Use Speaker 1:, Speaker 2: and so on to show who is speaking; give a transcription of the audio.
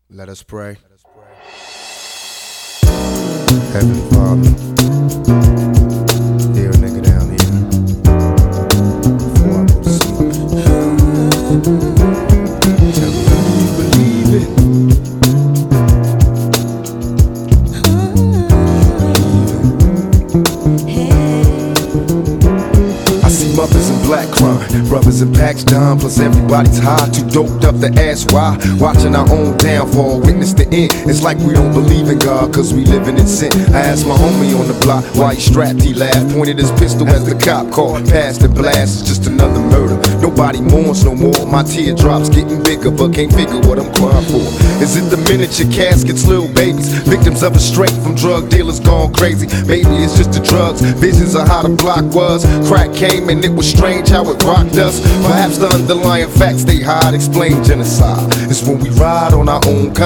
Speaker 1: Let us pray. Heavenly Father, dear nigga down here, before I go to sleep, tell me how you believe it. I see mothers in black crying, brothers in packs down, plus everybody's high, too doped up to ask why. Watching our own downfall, witness the end. It's like we don't believe in God, cause we living in sin. I asked my homie on the block why he strapped, he laughed, pointed his pistol as the cop called, passed the blast. It's just another murder, nobody mourns no more. My teardrops getting bigger, but can't figure what I'm crying for. Is it the miniature caskets, little babies, victims of a straight from drug dealers gone crazy? Maybe it's just the drugs, visions of how the block was. Crack came and it was strange how it rocked us. Perhaps the underlying facts they hide explain genocide. It's when we ride on our own